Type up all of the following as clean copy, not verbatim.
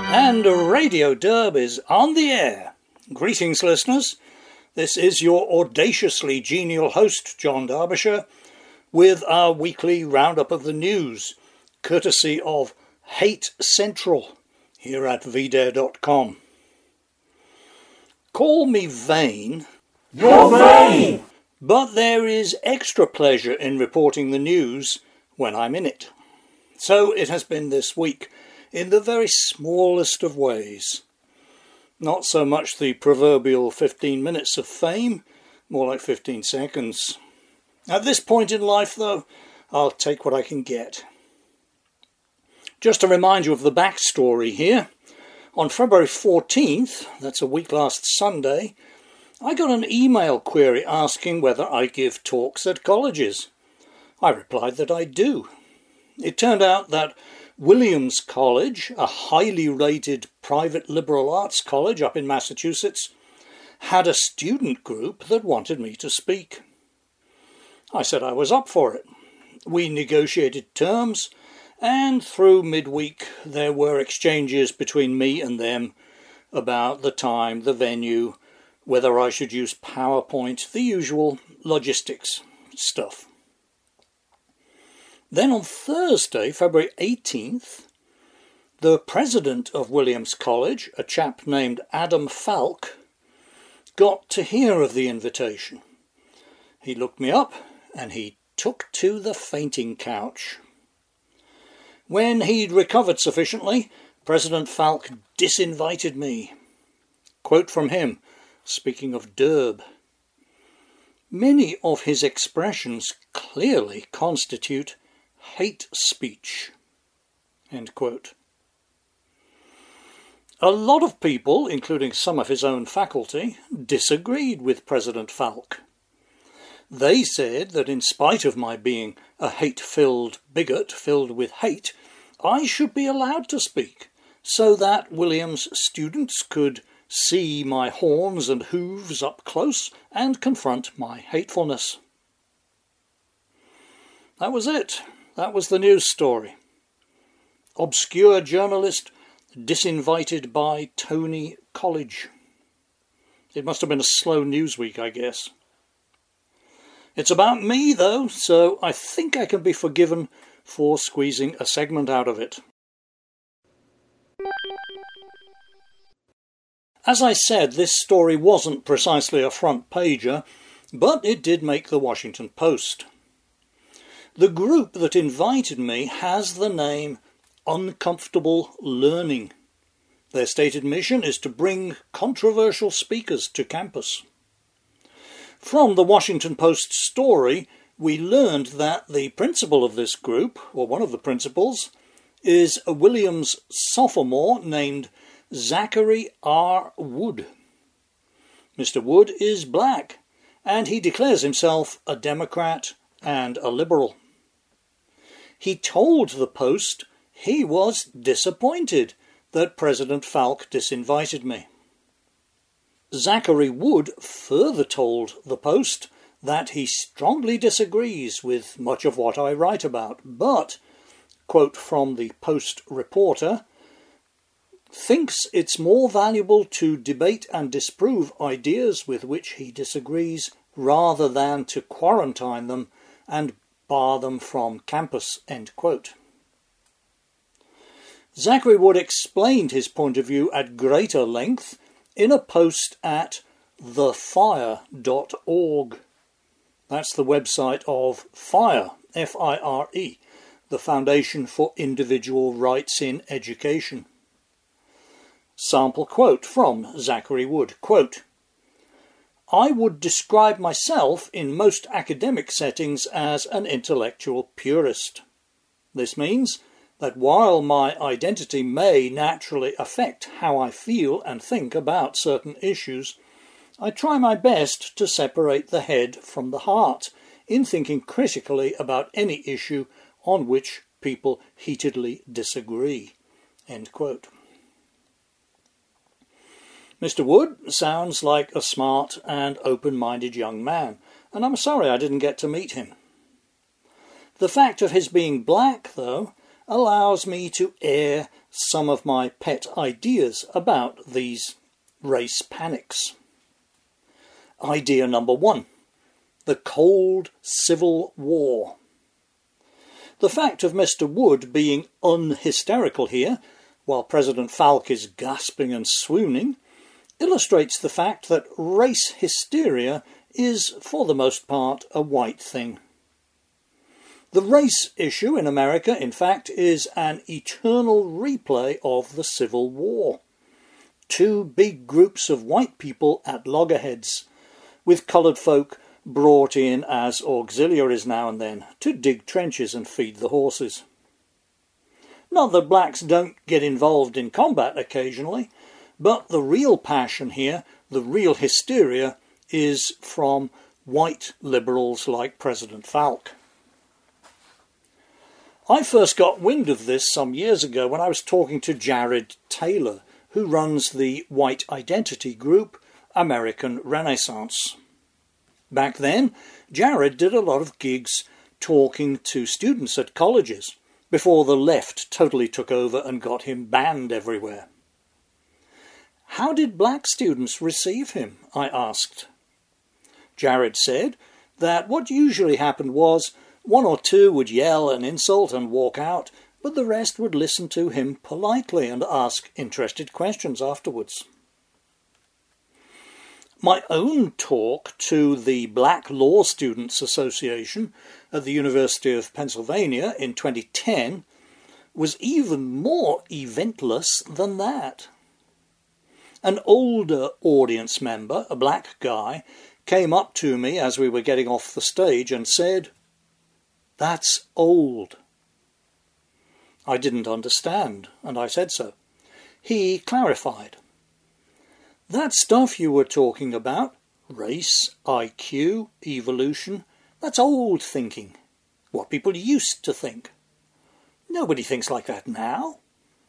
And Radio Derb is on the air. Greetings, listeners. This is your audaciously genial host, John Derbyshire, with our weekly roundup of the news, courtesy of Hate Central, here at vdare.com. Call me vain. You're vain! But there is extra pleasure in reporting the news when I'm in it. So it has been this week, in the very smallest of ways. Not so much the proverbial 15 minutes of fame, more like 15 seconds. At this point in life, though, I'll take what I can get. Just to remind you of the backstory here, on February 14th, that's a week last Sunday, I got an email query asking whether I give talks at colleges. I replied that I do. It turned out that Williams College, a highly rated private liberal arts college up in Massachusetts, had a student group that wanted me to speak. I said I was up for it. We negotiated terms, and through midweek there were exchanges between me and them about the time, the venue, whether I should use PowerPoint, the usual logistics stuff. Then on Thursday, February 18th, the president of Williams College, a chap named Adam Falk, got to hear of the invitation. He looked me up and he took to the fainting couch. When he'd recovered sufficiently, President Falk disinvited me. Quote from him, speaking of Derb. Many of his expressions clearly constitute hate speech. End quote. A lot of people, including some of his own faculty, disagreed with President Falk. They said that in spite of my being a hate-filled bigot filled with hate, I should be allowed to speak, so that Williams students could see my horns and hooves up close and confront my hatefulness. That was it. That was the news story. Obscure journalist disinvited by Tony College. It must have been a slow news week, I guess. It's about me, though, so I think I can be forgiven for squeezing a segment out of it. As I said, this story wasn't precisely a front pager, but it did make the Washington Post. The group that invited me has the name Uncomfortable Learning. Their stated mission is to bring controversial speakers to campus. From the Washington Post story, we learned that the principal of this group, or one of the principals, is a Williams sophomore named Zachary R. Wood. Mr. Wood is black, and he declares himself a Democrat and a liberal. He told the Post he was disappointed that President Falk disinvited me. Zachary Wood further told the Post that he strongly disagrees with much of what I write about, but, quote from the Post reporter, thinks it's more valuable to debate and disprove ideas with which he disagrees rather than to quarantine them and bar them from campus, end quote. Zachary Wood explained his point of view at greater length in a post at thefire.org. That's the website of FIRE, F-I-R-E, the Foundation for Individual Rights in Education. Sample quote from Zachary Wood, quote, I would describe myself in most academic settings as an intellectual purist. This means that while my identity may naturally affect how I feel and think about certain issues, I try my best to separate the head from the heart in thinking critically about any issue on which people heatedly disagree. End quote. Mr. Wood sounds like a smart and open-minded young man, and I'm sorry I didn't get to meet him. The fact of his being black, though, allows me to air some of my pet ideas about these race panics. Idea number 1. The Cold Civil War. The fact of Mr. Wood being unhysterical here, while President Falk is gasping and swooning, illustrates the fact that race hysteria is, for the most part, a white thing. The race issue in America, in fact, is an eternal replay of the Civil War. Two big groups of white people at loggerheads, with coloured folk brought in as auxiliaries now and then to dig trenches and feed the horses. Not that blacks don't get involved in combat occasionally, but the real passion here, the real hysteria, is from white liberals like President Falk. I first got wind of this some years ago when I was talking to Jared Taylor, who runs the white identity group American Renaissance. Back then, Jared did a lot of gigs talking to students at colleges, before the left totally took over and got him banned everywhere. How did black students receive him? I asked. Jared said that what usually happened was one or two would yell and insult and walk out, but the rest would listen to him politely and ask interested questions afterwards. My own talk to the Black Law Students Association at the University of Pennsylvania in 2010 was even more eventless than that. An older audience member, a black guy, came up to me as we were getting off the stage and said, "That's old." I didn't understand, and I said so. He clarified. "That stuff you were talking about, race, IQ, evolution, that's old thinking. What people used to think. Nobody thinks like that now."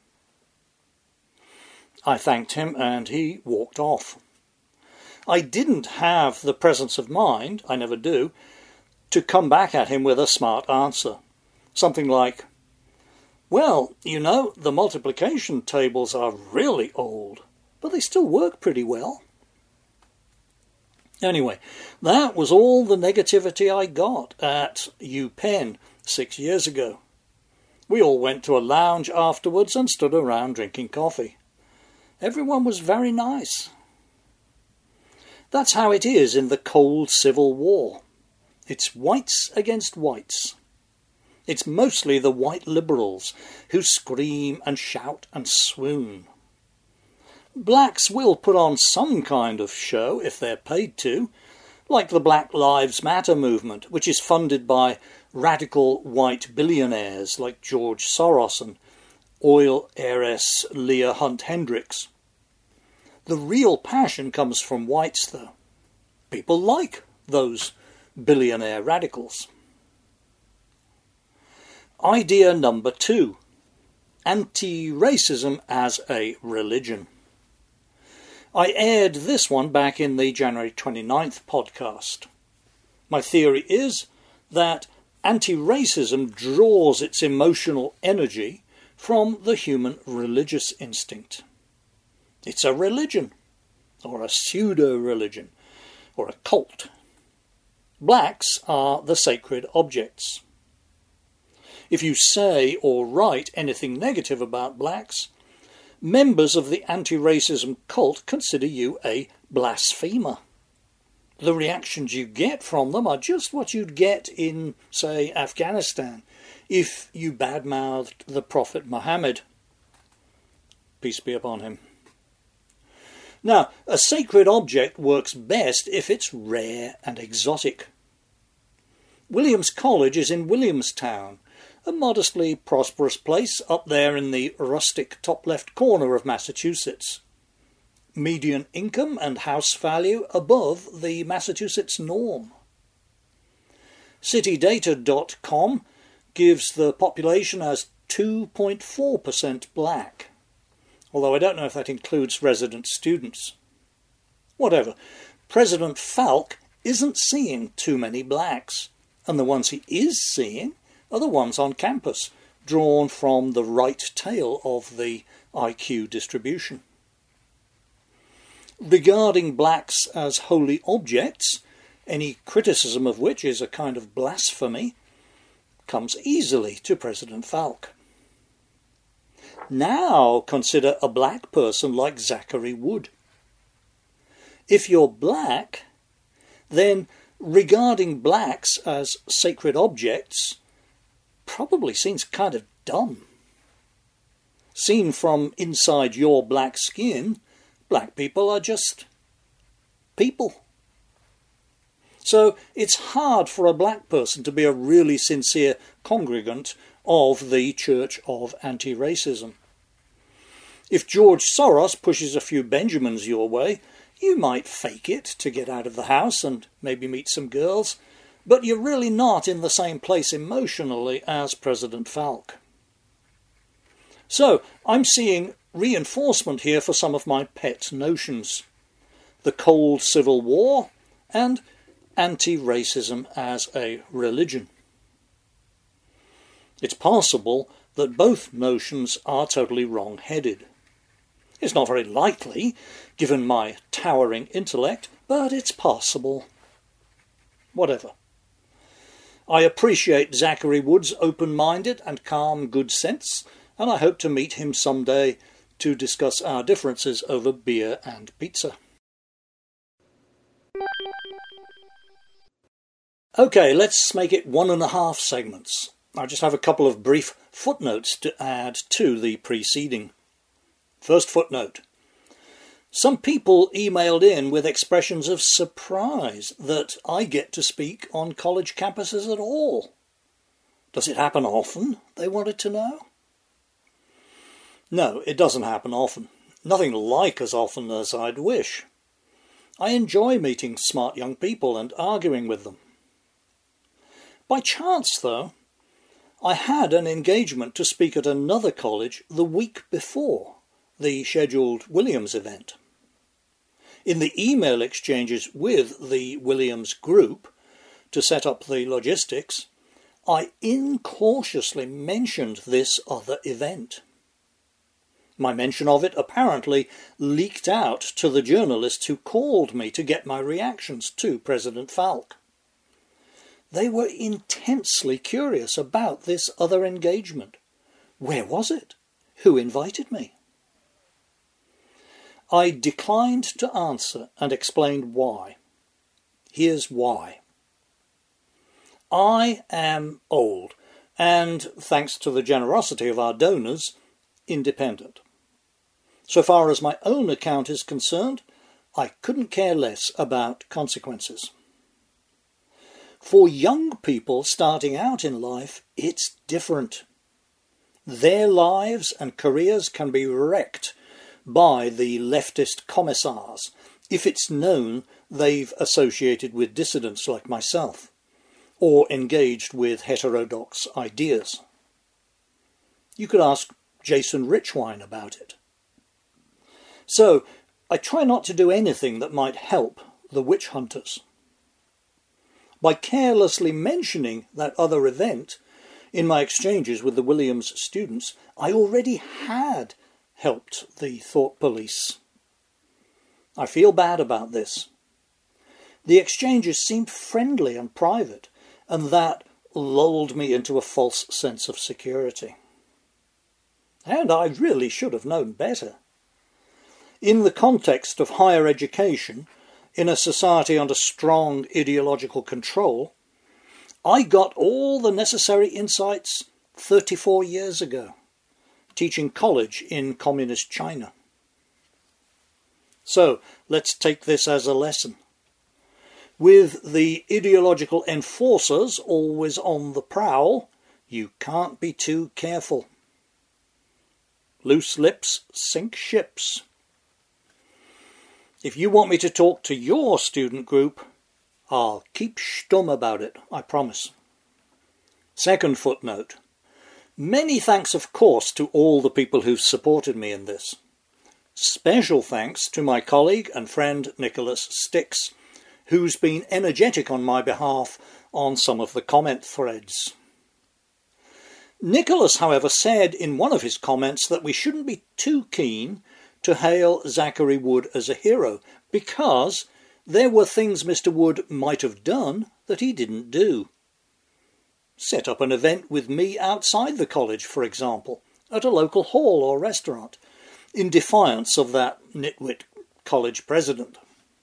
I thanked him and he walked off. I didn't have the presence of mind, I never do, to come back at him with a smart answer. Something like, "Well, you know, the multiplication tables are really old, but they still work pretty well." Anyway, that was all the negativity I got at UPenn 6 years ago. We all went to a lounge afterwards and stood around drinking coffee. Everyone was very nice. That's how it is in the cold Civil War. It's whites against whites. It's mostly the white liberals who scream and shout and swoon. Blacks will put on some kind of show if they're paid to, like the Black Lives Matter movement, which is funded by radical white billionaires like George Soros and oil heiress Leah Hunt Hendricks. The real passion comes from whites, though. People like those billionaire radicals. Idea number 2. Anti-racism as a religion. I aired this one back in the January 29th podcast. My theory is that anti-racism draws its emotional energy from the human religious instinct. It's a religion, or a pseudo-religion, or a cult. Blacks are the sacred objects. If you say or write anything negative about blacks, members of the anti-racism cult consider you a blasphemer. The reactions you get from them are just what you'd get in, say, Afghanistan, if you badmouthed the Prophet Muhammad. Peace be upon him. Now, a sacred object works best if it's rare and exotic. Williams College is in Williamstown, a modestly prosperous place up there in the rustic top left corner of Massachusetts. Median income and house value above the Massachusetts norm. Citydata.com gives the population as 2.4% black, although I don't know if that includes resident students. Whatever, President Falk isn't seeing too many blacks, and the ones he is seeing are the ones on campus, drawn from the right tail of the IQ distribution. Regarding blacks as holy objects, any criticism of which is a kind of blasphemy, comes easily to President Falk. Now consider a black person like Zachary Wood. If you're black, then regarding blacks as sacred objects probably seems kind of dumb. Seen from inside your black skin, black people are just people. So it's hard for a black person to be a really sincere congregant of the Church of Anti-Racism. If George Soros pushes a few Benjamins your way, you might fake it to get out of the house and maybe meet some girls, but you're really not in the same place emotionally as President Falk. So I'm seeing reinforcement here for some of my pet notions: the Cold Civil War and anti-racism as a religion. It's possible that both notions are totally wrong-headed. It's not very likely, given my towering intellect, but it's possible. Whatever. I appreciate Zachary Wood's open-minded and calm good sense, and I hope to meet him someday to discuss our differences over beer and pizza. Okay, let's make it 1.5 segments. I just have a couple of brief footnotes to add to the preceding. First footnote. Some people emailed in with expressions of surprise that I get to speak on college campuses at all. Does it happen often? They wanted to know. No, it doesn't happen often. Nothing like as often as I'd wish. I enjoy meeting smart young people and arguing with them. By chance, though, I had an engagement to speak at another college the week before the scheduled Williams event. In the email exchanges with the Williams group to set up the logistics, I incautiously mentioned this other event. My mention of it apparently leaked out to the journalists who called me to get my reactions to President Falk. They were intensely curious about this other engagement. Where was it? Who invited me? I declined to answer and explained why. Here's why. I am old and, thanks to the generosity of our donors, independent. So far as my own account is concerned, I couldn't care less about consequences. For young people starting out in life, it's different. Their lives and careers can be wrecked by the leftist commissars if it's known they've associated with dissidents like myself, or engaged with heterodox ideas. You could ask Jason Richwine about it. So, I try not to do anything that might help the witch hunters. By carelessly mentioning that other event in my exchanges with the Williams students, I already had helped the thought police. I feel bad about this. The exchanges seemed friendly and private, and that lulled me into a false sense of security. And I really should have known better. In the context of higher education, in a society under strong ideological control, I got all the necessary insights 34 years ago, teaching college in communist China. So, let's take this as a lesson. With the ideological enforcers always on the prowl, you can't be too careful. Loose lips sink ships. If you want me to talk to your student group, I'll keep stum about it, I promise. Second footnote. Many thanks, of course, to all the people who've supported me in this. Special thanks to my colleague and friend Nicholas Stix, who's been energetic on my behalf on some of the comment threads. Nicholas, however, said in one of his comments that we shouldn't be too keen to hail Zachary Wood as a hero, because there were things Mr. Wood might have done that he didn't do. Set up an event with me outside the college, for example, at a local hall or restaurant, in defiance of that nitwit college president.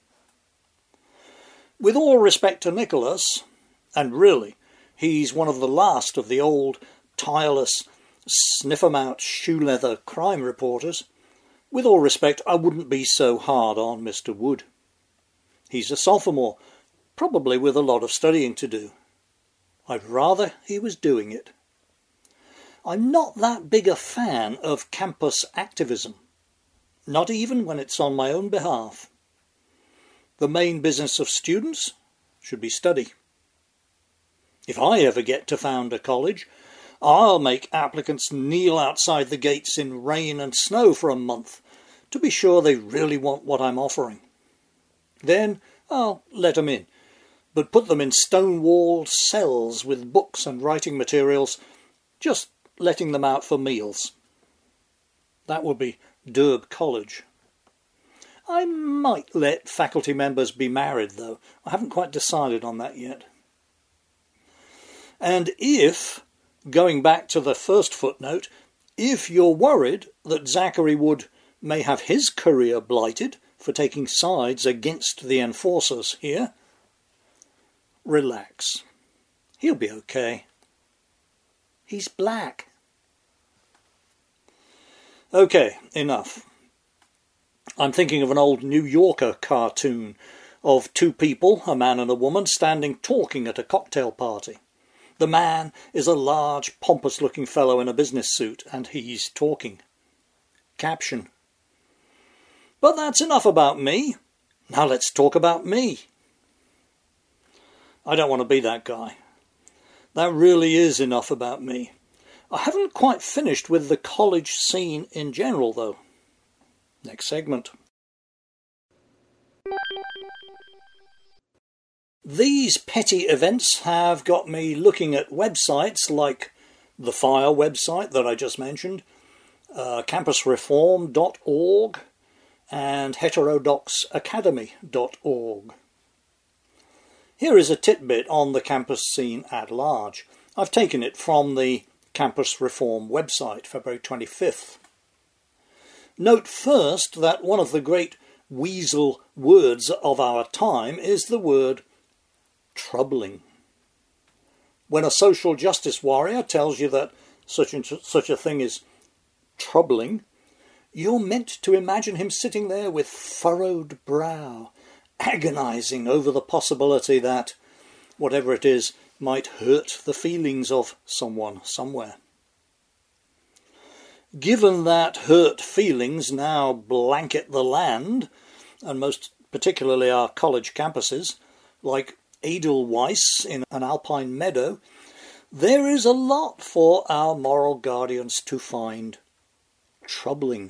With all respect to Nicholas, and really, he's one of the last of the old, tireless, sniff-em-out, shoe-leather crime reporters, with all respect, I wouldn't be so hard on Mr. Wood. He's a sophomore, probably with a lot of studying to do. I'd rather he was doing it. I'm not that big a fan of campus activism, not even when it's on my own behalf. The main business of students should be study. If I ever get to found a college, I'll make applicants kneel outside the gates in rain and snow for a month to be sure they really want what I'm offering. Then I'll let them in, but put them in stone-walled cells with books and writing materials, just letting them out for meals. That would be Derb College. I might let faculty members be married, though. I haven't quite decided on that yet. And if, going back to the first footnote, if you're worried that Zachary Wood may have his career blighted for taking sides against the enforcers here, relax. He'll be okay. He's black. Okay, enough. I'm thinking of an old New Yorker cartoon of two people, a man and a woman, standing talking at a cocktail party. The man is a large, pompous-looking fellow in a business suit, and he's talking. Caption: But that's enough about me. Now let's talk about me. I don't want to be that guy. That really is enough about me. I haven't quite finished with the college scene in general, though. Next segment. These petty events have got me looking at websites like the FIRE website that I just mentioned, campusreform.org and heterodoxacademy.org. Here is a tidbit on the campus scene at large. I've taken it from the Campus Reform website, February 25th. Note first that one of the great weasel words of our time is the word troubling. When a social justice warrior tells you that such a thing is troubling, you're meant to imagine him sitting there with furrowed brow, agonizing over the possibility that, whatever it is, might hurt the feelings of someone somewhere. Given that hurt feelings now blanket the land, and most particularly our college campuses, like Edelweiss in an alpine meadow, there is a lot for our moral guardians to find troubling.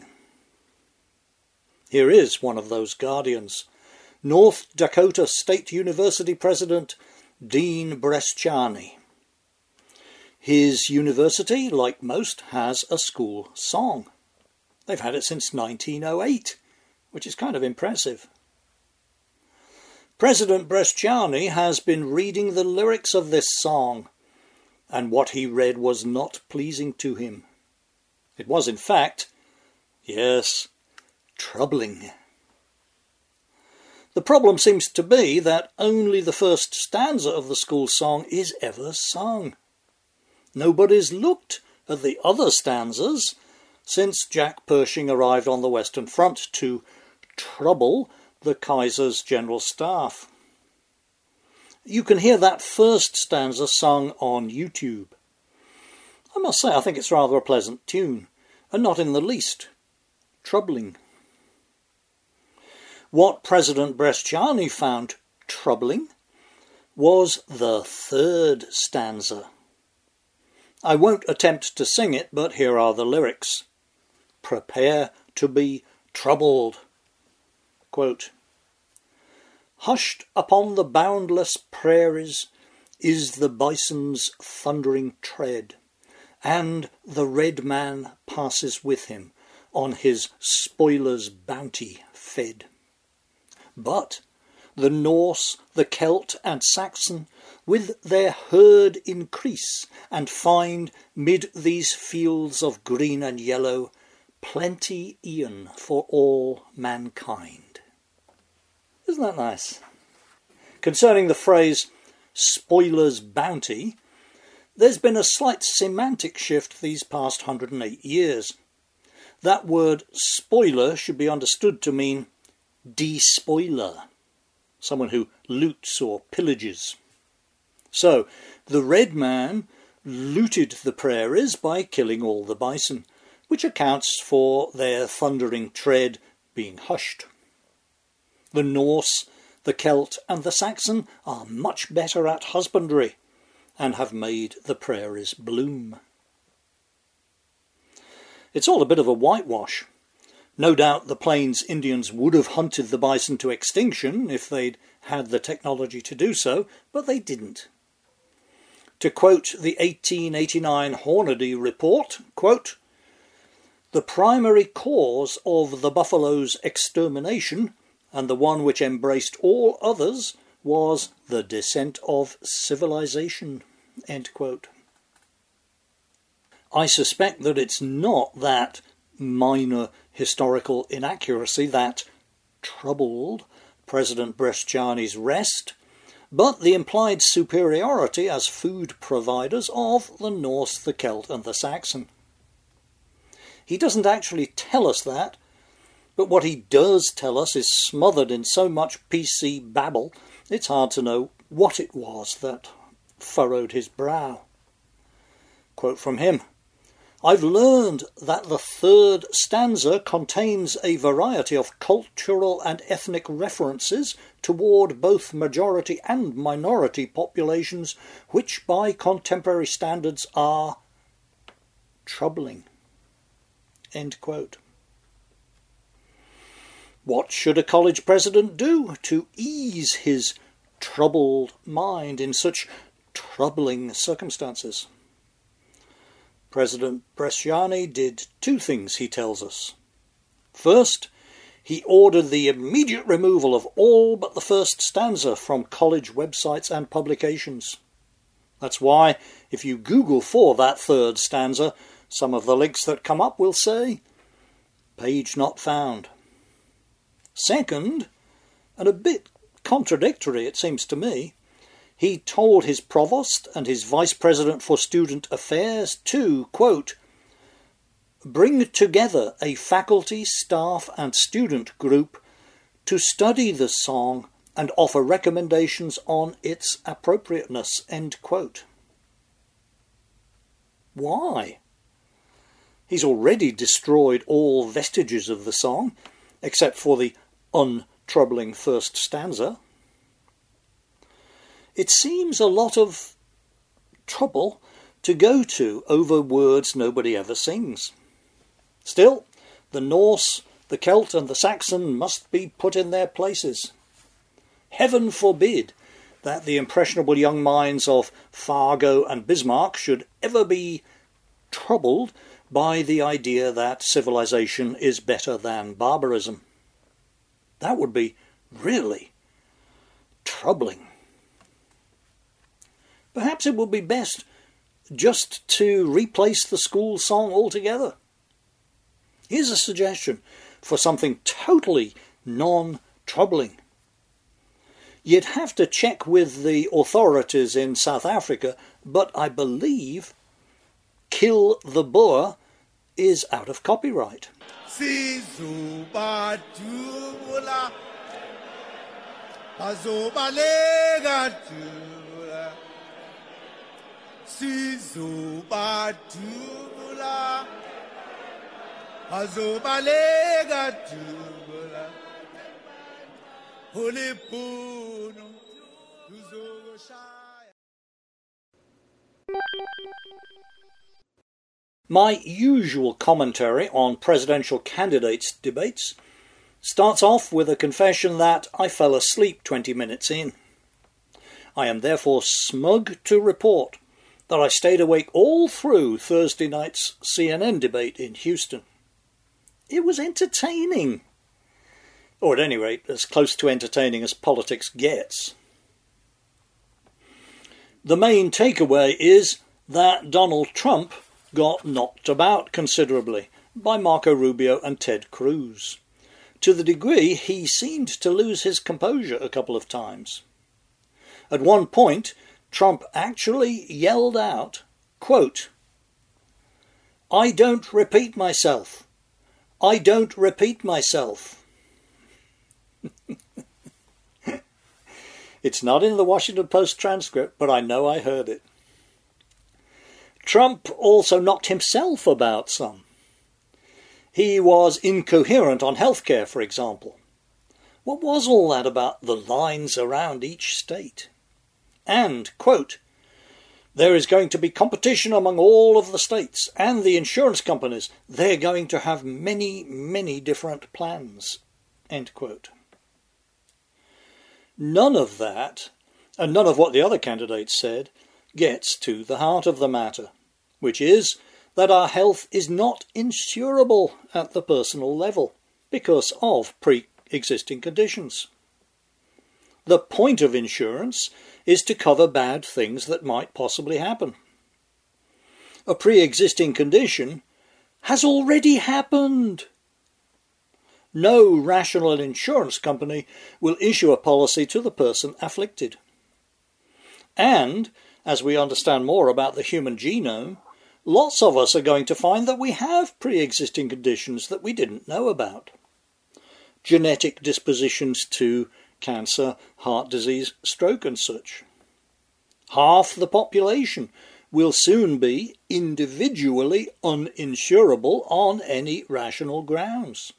Here is one of those guardians, North Dakota State University President Dean Bresciani. His university, like most, has a school song. They've had it since 1908, which is kind of impressive. President Bresciani has been reading the lyrics of this song, and what he read was not pleasing to him. It was, in fact, yes, troubling. The problem seems to be that only the first stanza of the school song is ever sung. Nobody's looked at the other stanzas since Jack Pershing arrived on the Western Front to trouble the Kaiser's general staff. You can hear that first stanza sung on YouTube. I must say I think it's rather a pleasant tune, and not in the least troubling. What President Bresciani found troubling was the third stanza. I won't attempt to sing it, but here are the lyrics. Prepare to be troubled. Quote, hushed upon the boundless prairies is the bison's thundering tread, and the red man passes with him, on his spoiler's bounty fed. But the Norse, the Celt and Saxon, with their herd increase, and find, mid these fields of green and yellow, plenty e'en for all mankind. Isn't that nice? Concerning the phrase spoiler's bounty, there's been a slight semantic shift these past 108 years. That word spoiler should be understood to mean despoiler, someone who loots or pillages. So, the red man looted the prairies by killing all the bison, which accounts for their thundering tread being hushed. The Norse, the Celt and the Saxon are much better at husbandry, and have made the prairies bloom. It's all a bit of a whitewash. No doubt the Plains Indians would have hunted the bison to extinction if they'd had the technology to do so, but they didn't. To quote the 1889 Hornady report, quote, "The primary cause of the buffalo's extermination, and the one which embraced all others, was the descent of civilization." End quote. I suspect that it's not that minor historical inaccuracy that troubled President Bresciani's rest, but the implied superiority as food providers of the Norse, the Celt and the Saxon. He doesn't actually tell us that, but what he does tell us is smothered in so much PC babble, it's hard to know what it was that furrowed his brow. Quote from him, "I've learned that the third stanza contains a variety of cultural and ethnic references toward both majority and minority populations, which by contemporary standards are troubling." End quote. What should a college president do to ease his troubled mind in such troubling circumstances? President Bresciani did two things, he tells us. First, he ordered the immediate removal of all but the first stanza from college websites and publications. That's why, if you Google for that third stanza, some of the links that come up will say, "Page not found." Second, and a bit contradictory it seems to me, he told his provost and his vice president for student affairs to, quote, "bring together a faculty, staff and student group to study the song and offer recommendations on its appropriateness." End quote. Why? He's already destroyed all vestiges of the song, except for the untroubling first stanza. It seems a lot of trouble to go to over words nobody ever sings. Still, the Norse, the Celt and the Saxon must be put in their places. Heaven forbid that the impressionable young minds of Fargo and Bismarck should ever be troubled by the idea that civilization is better than barbarism. That would be really troubling. Perhaps it would be best just to replace the school song altogether. Here's a suggestion for something totally non-troubling. You'd have to check with the authorities in South Africa, but I believe "Kill the Boer" is out of copyright. My usual commentary on presidential candidates' debates starts off with a confession that I fell asleep 20 minutes in. I am therefore smug to report that I stayed awake all through Thursday night's CNN debate in Houston. It was entertaining. Or at any rate, as close to entertaining as politics gets. The main takeaway is that Donald Trump got knocked about considerably by Marco Rubio and Ted Cruz, to the degree he seemed to lose his composure a couple of times. At one point, Trump actually yelled out, quote, "I don't repeat myself. I don't repeat myself." It's not in the Washington Post transcript, but I know I heard it. Trump also knocked himself about some. He was incoherent on healthcare, for example. What was all that about the lines around each state? And, quote, "There is going to be competition among all of the states and the insurance companies. They're going to have many, many different plans." End quote. None of that, and none of what the other candidates said, gets to the heart of the matter, which is that our health is not insurable at the personal level because of pre-existing conditions. The point of insurance is to cover bad things that might possibly happen. A pre-existing condition has already happened. No rational insurance company will issue a policy to the person afflicted. And, as we understand more about the human genome, lots of us are going to find that we have pre-existing conditions that we didn't know about. Genetic dispositions to cancer, heart disease, stroke and such. Half the population will soon be individually uninsurable on any rational grounds.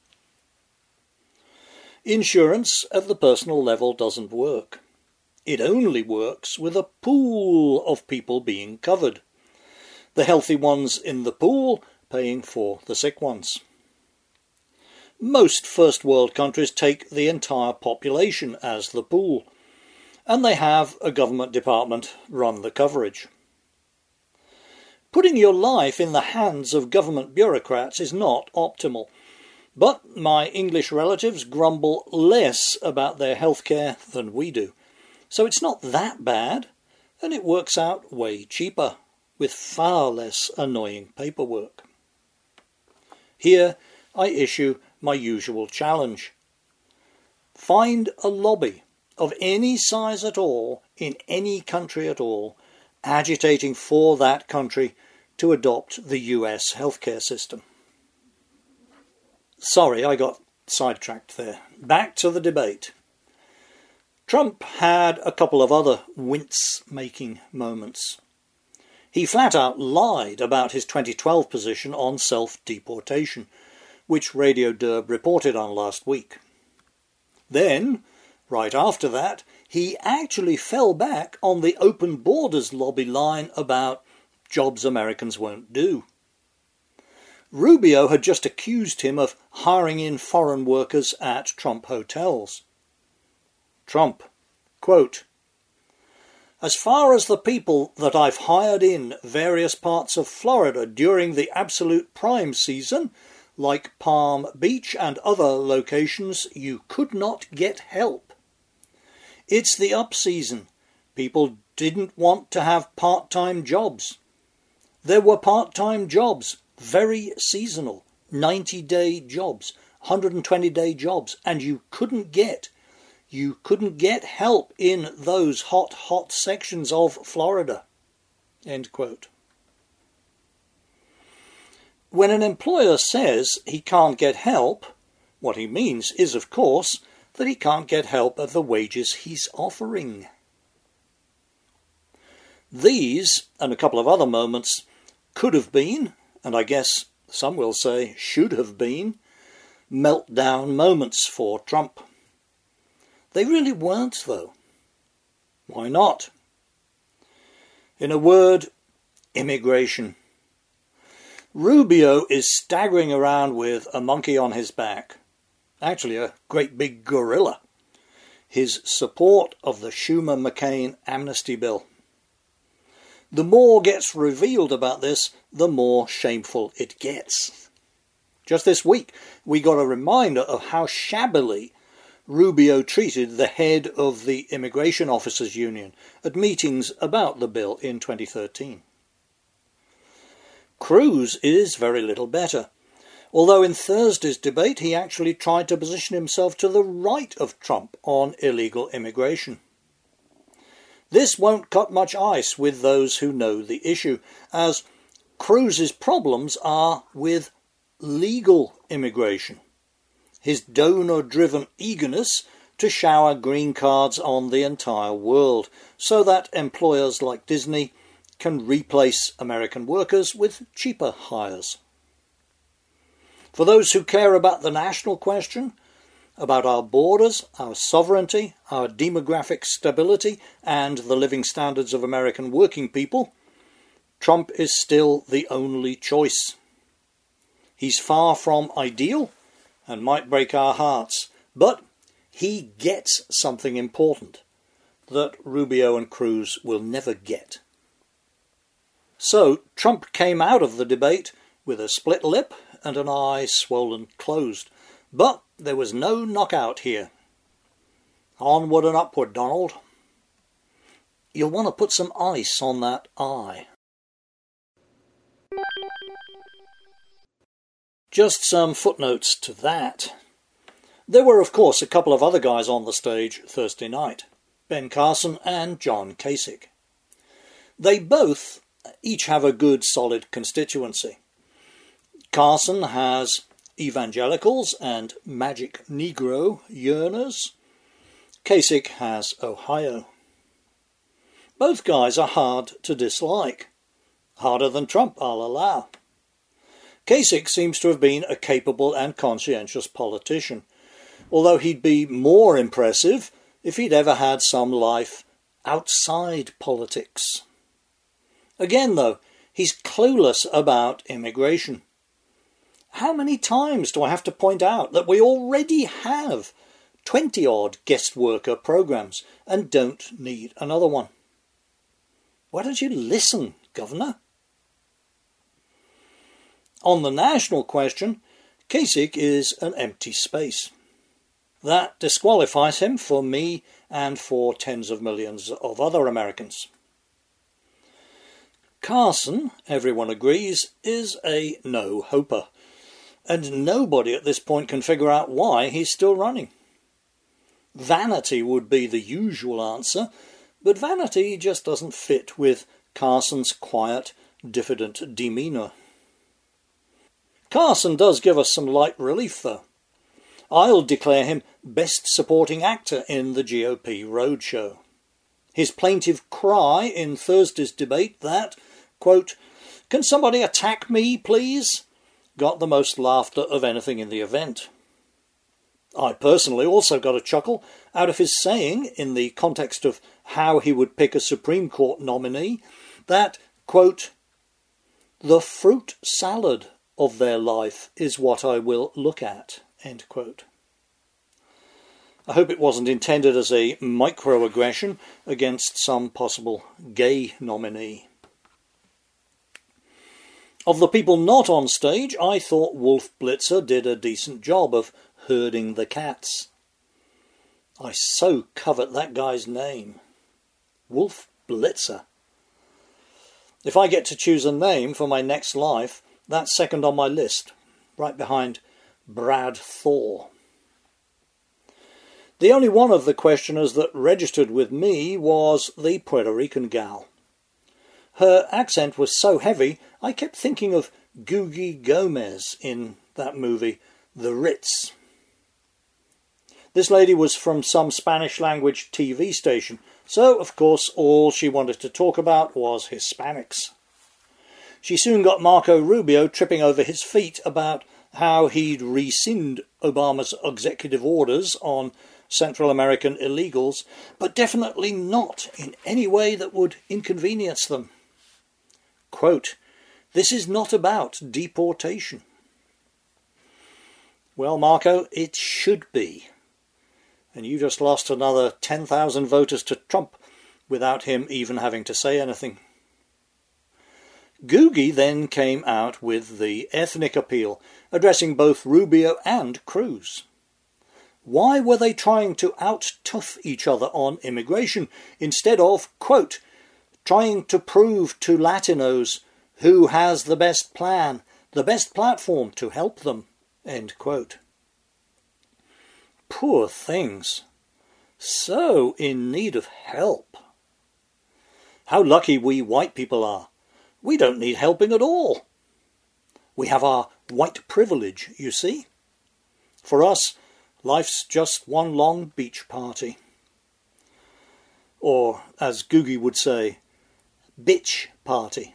Insurance at the personal level doesn't work. It only works with a pool of people being covered. The healthy ones in the pool paying for the sick ones. Most first world countries take the entire population as the pool, and they have a government department run the coverage. Putting your life in the hands of government bureaucrats is not optimal, but my English relatives grumble less about their healthcare than we do, so it's not that bad, and it works out way cheaper, with far less annoying paperwork. Here I issue my usual challenge. Find a lobby of any size at all, in any country at all, agitating for that country to adopt the US healthcare system. Sorry, I got sidetracked there. Back to the debate. Trump had a couple of other wince-making moments. He flat out lied about his 2012 position on self-deportation, which Radio Derb reported on last week. Then, right after that, he actually fell back on the open borders lobby line about jobs Americans won't do. Rubio had just accused him of hiring in foreign workers at Trump hotels. Trump, quote, "As far as the people that I've hired in various parts of Florida during the absolute prime season, like Palm Beach and other locations, you could not get help. It's the up season. People didn't want to have part-time jobs. There were part-time jobs, very seasonal, 90-day jobs, 120-day jobs, and you couldn't get help in those hot sections of Florida." End quote. When an employer says he can't get help, what he means is, of course, that he can't get help at the wages he's offering. These, and a couple of other moments, could have been, and I guess some will say should have been, meltdown moments for Trump. They really weren't, though. Why not? In a word, immigration. Rubio is staggering around with a monkey on his back, actually a great big gorilla, his support of the Schumer-McCain amnesty bill. the more gets revealed about this, the more shameful it gets. Just this week, we got a reminder of how shabbily Rubio treated the head of the Immigration Officers Union at meetings about the bill in 2013. Cruz is very little better, although in Thursday's debate he actually tried to position himself to the right of Trump on illegal immigration. This won't cut much ice with those who know the issue, as Cruz's problems are with legal immigration. His donor-driven eagerness to shower green cards on the entire world so that employers like Disney can replace American workers with cheaper hires. For those who care about the national question, about our borders, our sovereignty, our demographic stability, and the living standards of American working people, Trump is still the only choice. He's far from ideal and might break our hearts, but he gets something important that Rubio and Cruz will never get. So Trump came out of the debate with a split lip and an eye swollen closed, but there was no knockout here. Onward and upward, Donald. You'll want to put some ice on that eye. Just some footnotes to that. There were, of course, a couple of other guys on the stage Thursday night, Ben Carson and John Kasich. They both each have a good, solid constituency. Carson has evangelicals and magic Negro yearners. Kasich has Ohio. Both guys are hard to dislike. Harder than Trump, I'll allow. Kasich seems to have been a capable and conscientious politician, although he'd be more impressive if he'd ever had some life outside politics. Again, though, he's clueless about immigration. How many times do I have to point out that we already have 20-odd guest worker programs and don't need another one? Why don't you listen, Governor? On the national question, Kasich is an empty space. That disqualifies him for me and for tens of millions of other Americans. Carson, everyone agrees, is a no-hoper, and nobody at this point can figure out why he's still running. Vanity would be the usual answer, but vanity just doesn't fit with Carson's quiet, diffident demeanour. Carson does give us some light relief, though. I'll declare him Best Supporting Actor in the GOP roadshow. His plaintive cry in Thursday's debate that, quote, "Can somebody attack me, please?" got the most laughter of anything in the event. I personally also got a chuckle out of his saying, in the context of how he would pick a Supreme Court nominee, that, quote, "the fruit salad of their life is what I will look at," end quote. I hope it wasn't intended as a microaggression against some possible gay nominee. Of the people not on stage, I thought Wolf Blitzer did a decent job of herding the cats. I so covet that guy's name. Wolf Blitzer. If I get to choose a name for my next life, that's second on my list, right behind Brad Thor. The only one of the questioners that registered with me was the Puerto Rican gal. Her accent was so heavy, I kept thinking of Gugi Gomez in that movie, The Ritz. This lady was from some Spanish-language TV station, so, of course, all she wanted to talk about was Hispanics. She soon got Marco Rubio tripping over his feet about how he'd rescind Obama's executive orders on Central American illegals, but definitely not in any way that would inconvenience them. Quote, "This is not about deportation." Well, Marco, it should be. And you just lost another 10,000 voters to Trump without him even having to say anything. Googie then came out with the ethnic appeal, addressing both Rubio and Cruz. Why were they trying to out-tough each other on immigration instead of, quote, trying to prove to Latinos who has the best plan, the best platform to help them, end quote. Poor things. So in need of help. How lucky we white people are. We don't need helping at all. We have our white privilege, you see. For us, life's just one long beach party. Or, as Googie would say, bitch party.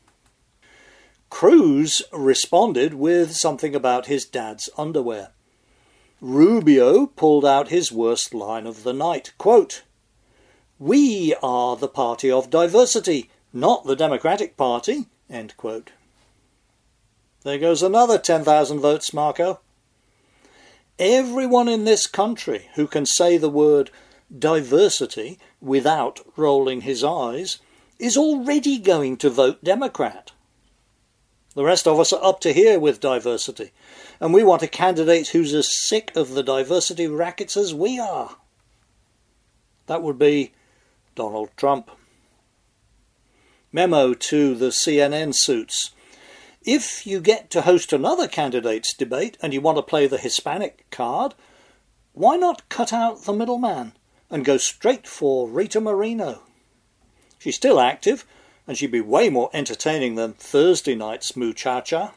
Cruz responded with something about his dad's underwear. Rubio pulled out his worst line of the night, quote, "We are the party of diversity, not the Democratic Party," end quote. There goes another 10,000 votes, Marco. Everyone in this country who can say the word diversity without rolling his eyes is already going to vote Democrat. The rest of us are up to here with diversity, and we want a candidate who's as sick of the diversity rackets as we are. That would be Donald Trump. Memo to the CNN suits. If you get to host another candidates debate and you want to play the Hispanic card, why not cut out the middleman and go straight for Rita Moreno? She's still active, and she'd be way more entertaining than Thursday night's muchacha.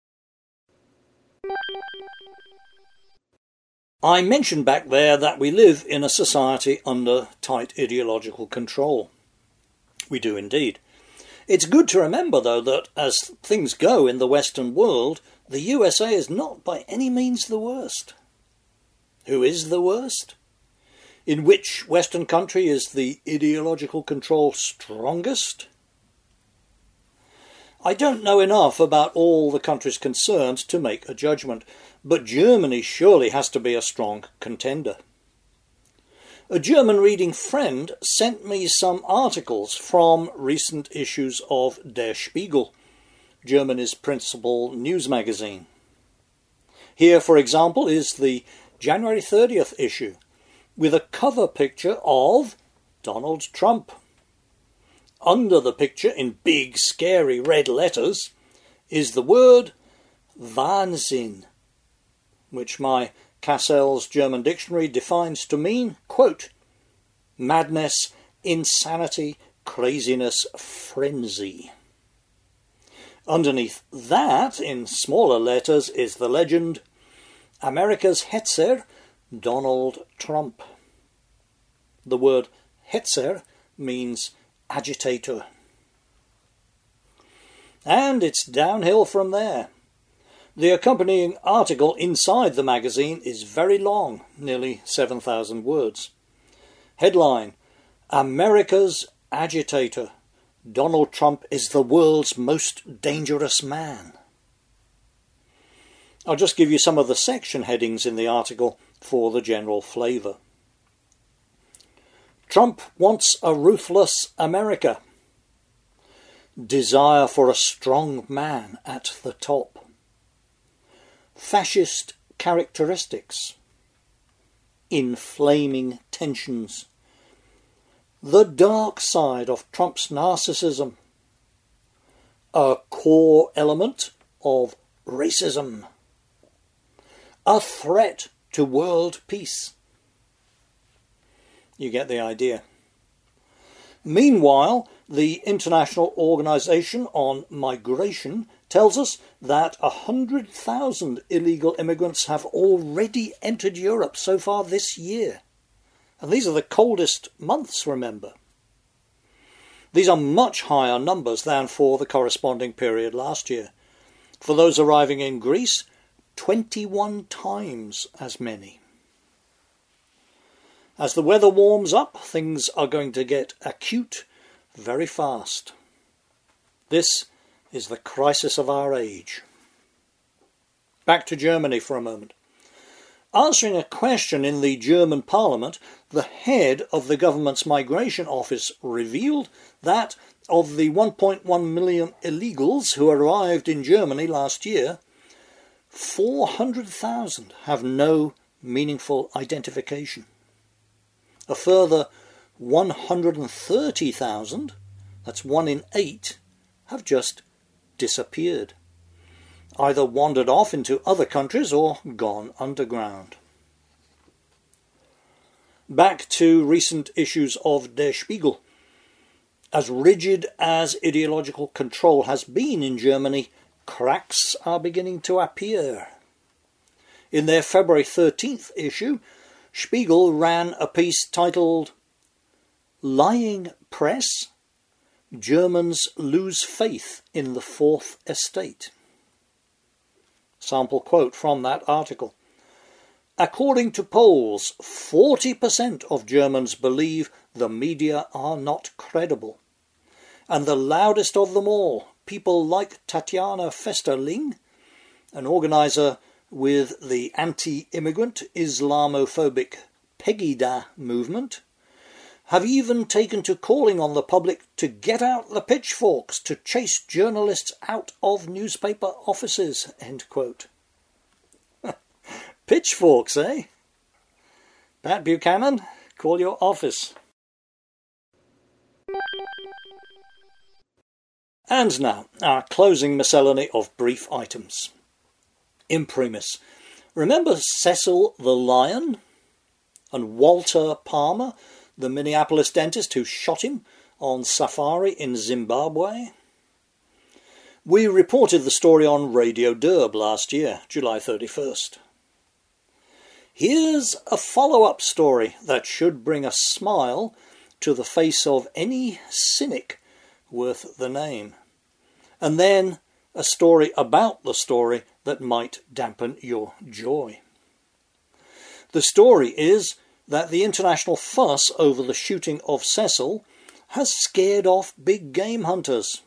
I mentioned back there that we live in a society under tight ideological control. We do indeed. It's good to remember, though, that as things go in the Western world, the USA is not by any means the worst. Who is the worst? In which Western country is the ideological control strongest? I don't know enough about all the countries concerned to make a judgment, but Germany surely has to be a strong contender. A German reading friend sent me some articles from recent issues of Der Spiegel, Germany's principal news magazine. Here, for example, is the January 30th issue, with a cover picture of Donald Trump. Under the picture, in big, scary red letters, is the word Wahnsinn, which my Cassell's German dictionary defines to mean, quote, madness, insanity, craziness, frenzy. Underneath that, in smaller letters, is the legend, America's Hetzer, Donald Trump. The word Hetzer means agitator. And it's downhill from there. The accompanying article inside the magazine is very long, nearly 7,000 words. Headline, America's Agitator. Donald Trump is the world's most dangerous man. I'll just give you some of the section headings in the article for the general flavour. Trump wants a ruthless America. Desire for a strong man at the top. Fascist characteristics. Inflaming tensions. The dark side of Trump's narcissism. A core element of racism. A threat to world peace. You get the idea. Meanwhile, the International Organization on Migration tells us that 100,000 illegal immigrants have already entered Europe so far this year. And these are the coldest months, remember. These are much higher numbers than for the corresponding period last year. For those arriving in Greece, 21 times as many. As the weather warms up, things are going to get acute very fast. This is the crisis of our age. Back to Germany for a moment. Answering a question in the German parliament, the head of the government's migration office revealed that of the 1.1 million illegals who arrived in Germany last year, 400,000 have no meaningful identification. A further 130,000, that's 1 in 8, have just disappeared, either wandered off into other countries or gone underground. Back to recent issues of Der Spiegel. As rigid as ideological control has been in Germany, cracks are beginning to appear. In their February 13th issue, Spiegel ran a piece titled "Lying Press? Germans Lose Faith in the Fourth Estate." Sample quote from that article. According to polls, 40% of Germans believe the media are not credible. And the loudest of them all, people like Tatjana Vesterling, an organiser with the anti-immigrant Islamophobic Pegida movement, have even taken to calling on the public to get out the pitchforks to chase journalists out of newspaper offices. End quote. Pitchforks, eh? Pat Buchanan, call your office. And now, our closing miscellany of brief items. Imprimis. Remember Cecil the Lion? And Walter Palmer, the Minneapolis dentist who shot him on safari in Zimbabwe? We reported the story on Radio Derb last year, July 31st. Here's a follow-up story that should bring a smile to the face of any cynic worth the name. And then a story about the story that might dampen your joy. The story is that the international fuss over the shooting of Cecil has scared off big game hunters.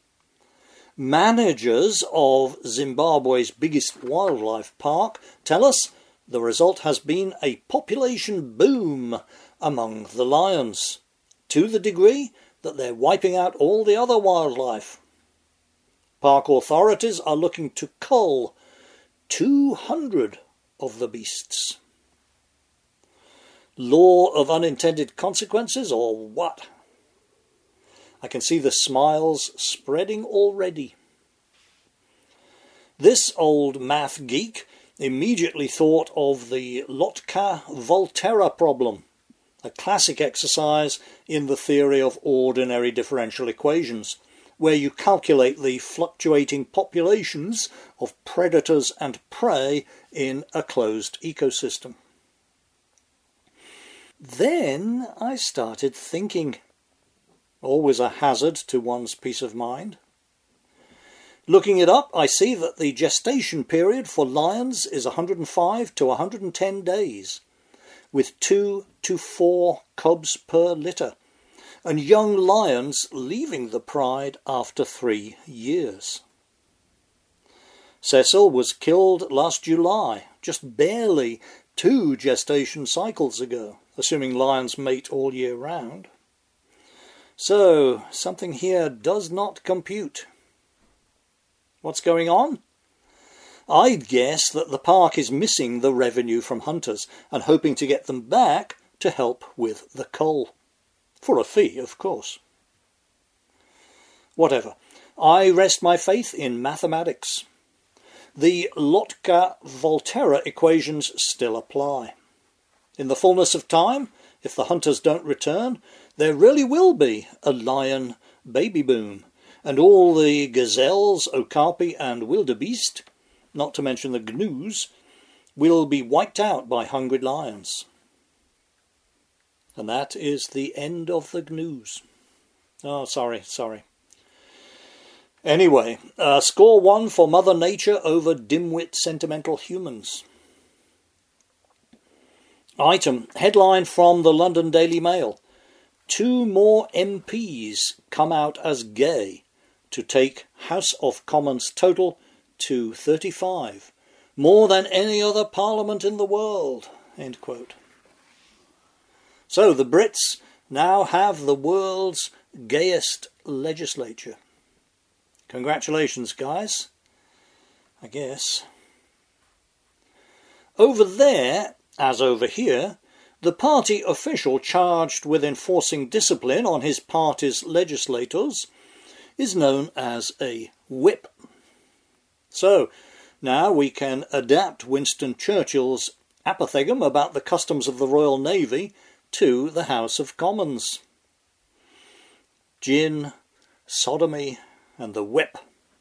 Managers of Zimbabwe's biggest wildlife park tell us the result has been a population boom among the lions, to the degree that they're wiping out all the other wildlife. Park authorities are looking to cull 200 of the beasts. Law of unintended consequences, or what? I can see the smiles spreading already. This old math geek immediately thought of the Lotka-Volterra problem, a classic exercise in the theory of ordinary differential equations, where you calculate the fluctuating populations of predators and prey in a closed ecosystem. Then I started thinking. Always a hazard to one's peace of mind. Looking it up, I see that the gestation period for lions is 105 to 110 days, with 2 to 4 cubs per litter, and young lions leaving the pride after 3 years. Cecil was killed last July, just barely 2 gestation cycles ago, assuming lions mate all year round. So, something here does not compute. What's going on? I'd guess that the park is missing the revenue from hunters and hoping to get them back to help with the cull. For a fee, of course. Whatever. I rest my faith in mathematics. The Lotka-Volterra equations still apply. In the fullness of time, if the hunters don't return, there really will be a lion baby boom, and all the gazelles, okapi and wildebeest, not to mention the gnus, will be wiped out by hungry lions. And that is the end of the gnus. Oh, sorry. Anyway, score 1 for Mother Nature over dimwit sentimental humans. Item, headline from the London Daily Mail. 2 more MPs come out as gay to take House of Commons total to 35, more than any other parliament in the world. End quote. So the Brits now have the world's gayest legislature. Congratulations, guys, I guess. Over there, as over here, the party official charged with enforcing discipline on his party's legislators is known as a whip. So, now we can adapt Winston Churchill's apothegm about the customs of the Royal Navy to the House of Commons. Gin, sodomy, and the whip.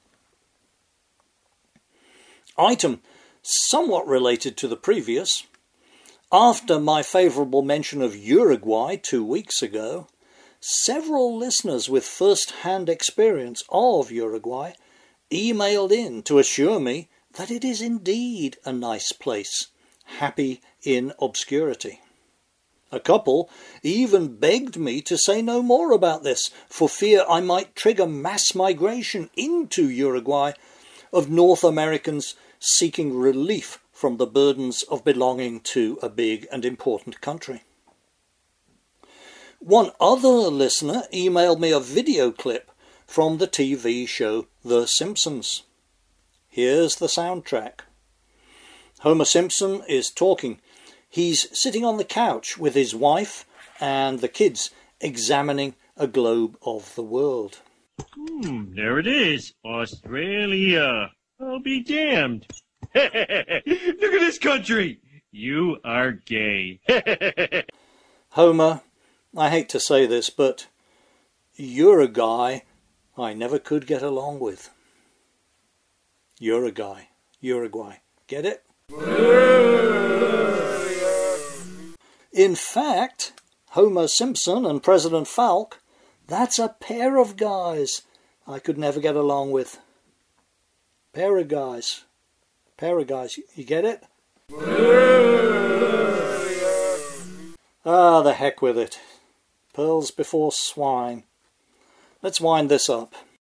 Item somewhat related to the previous. After my favourable mention of Uruguay 2 weeks ago, several listeners with first-hand experience of Uruguay emailed in to assure me that it is indeed a nice place, happy in obscurity. A couple even begged me to say no more about this, for fear I might trigger mass migration into Uruguay of North Americans seeking relief from the burdens of belonging to a big and important country. One other listener emailed me a video clip from the TV show The Simpsons. Here's the soundtrack. Homer Simpson is talking. He's sitting on the couch with his wife and the kids examining a globe of the world. There it is. Australia. I'll be damned. Look at this country. You are gay. Homer, I hate to say this, but you're a guy I never could get along with. You're a guy. Uruguay. Get it? In fact, Homer Simpson and President Falk, that's a pair of guys I could never get along with. Pair of guys. Pair of guys. You get it? Ah, the heck with it. Pearls before swine. Let's wind this up.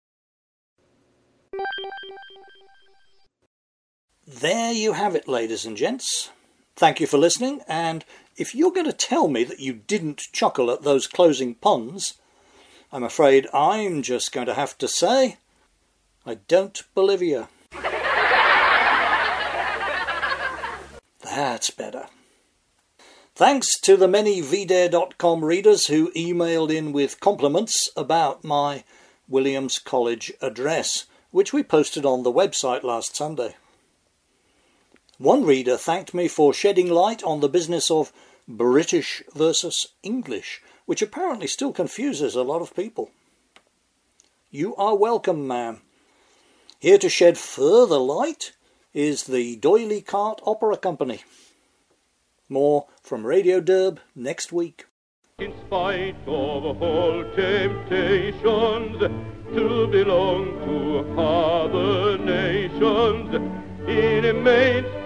There you have it, ladies and gents. Thank you for listening, and if you're going to tell me that you didn't chuckle at those closing puns, I'm afraid I'm just going to have to say, I don't believe you. That's better. Thanks to the many VDare.com readers who emailed in with compliments about my Williams College address, which we posted on the website last Sunday. One reader thanked me for shedding light on the business of British versus English, which apparently still confuses a lot of people. You are welcome, ma'am. Here to shed further light is the D'Oyly Carte Opera Company. More from Radio Derb next week. In spite of all temptations to belong to other nations, in immense